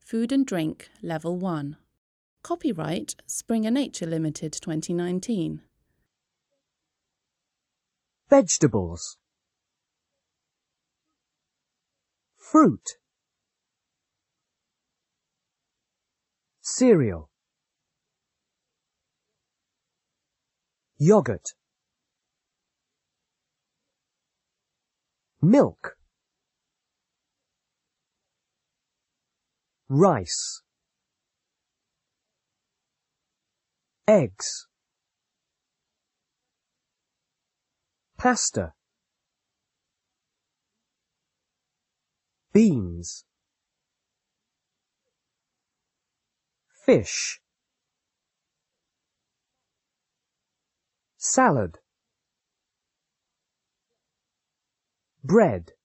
Food and Drink, Level 1. Copyright Springer Nature Limited 2019. Vegetables. Fruit. Cereal. Yogurt. Milk. Rice. Eggs. Pasta. Beans. Fish. Salad. Bread.